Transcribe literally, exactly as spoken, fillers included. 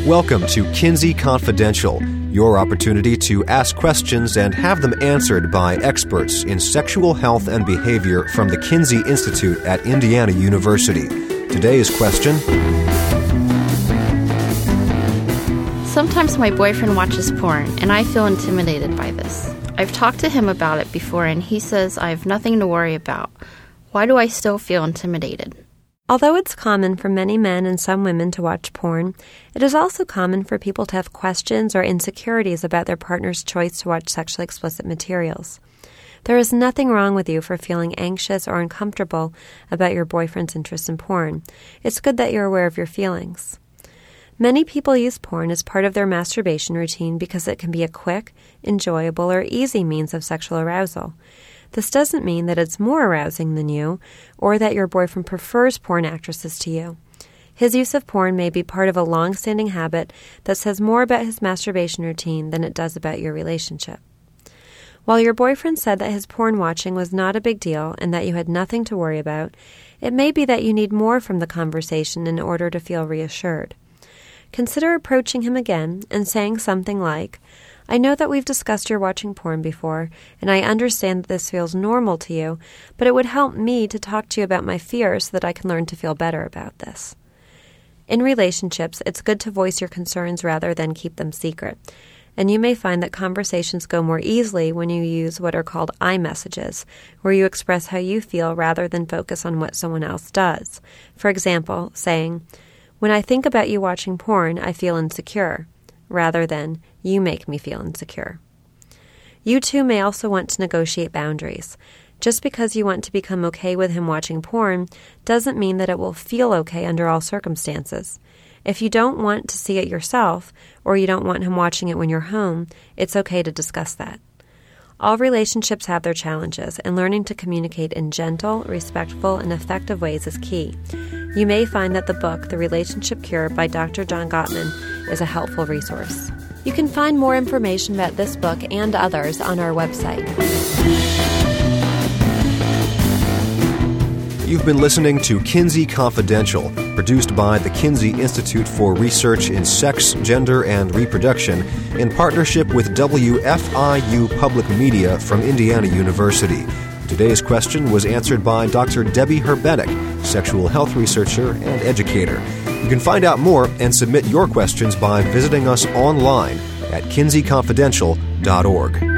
Welcome to Kinsey Confidential, your opportunity to ask questions and have them answered by experts in sexual health and behavior from the Kinsey Institute at Indiana University. Today's question: sometimes my boyfriend watches porn, and I feel intimidated by this. I've talked to him about it before, and he says I have nothing to worry about. Why do I still feel intimidated? Although it's common for many men and some women to watch porn, it is also common for people to have questions or insecurities about their partner's choice to watch sexually explicit materials. There is nothing wrong with you for feeling anxious or uncomfortable about your boyfriend's interest in porn. It's good that you're aware of your feelings. Many people use porn as part of their masturbation routine because it can be a quick, enjoyable, or easy means of sexual arousal. This doesn't mean that it's more arousing than you, or that your boyfriend prefers porn actresses to you. His use of porn may be part of a long-standing habit that says more about his masturbation routine than it does about your relationship. While your boyfriend said that his porn watching was not a big deal and that you had nothing to worry about, it may be that you need more from the conversation in order to feel reassured. Consider approaching him again and saying something like, "I know that we've discussed your watching porn before, and I understand that this feels normal to you, but it would help me to talk to you about my fears so that I can learn to feel better about this." In relationships, it's good to voice your concerns rather than keep them secret, and you may find that conversations go more easily when you use what are called I messages, where you express how you feel rather than focus on what someone else does. For example, saying, "When I think about you watching porn, I feel insecure," rather than, "You make me feel insecure." You too may also want to negotiate boundaries. Just because you want to become okay with him watching porn doesn't mean that it will feel okay under all circumstances. If you don't want to see it yourself, or you don't want him watching it when you're home, it's okay to discuss that. All relationships have their challenges, and learning to communicate in gentle, respectful, and effective ways is key. You may find that the book, The Relationship Cure by Doctor John Gottman, is a helpful resource. You can find more information about this book and others on our website. You've been listening to Kinsey Confidential, produced by the Kinsey Institute for Research in Sex, Gender, and Reproduction in partnership with W F I U Public Media from Indiana University. Today's question was answered by Doctor Debbie Herbenek, sexual health researcher and educator. You can find out more and submit your questions by visiting us online at kinsey confidential dot org.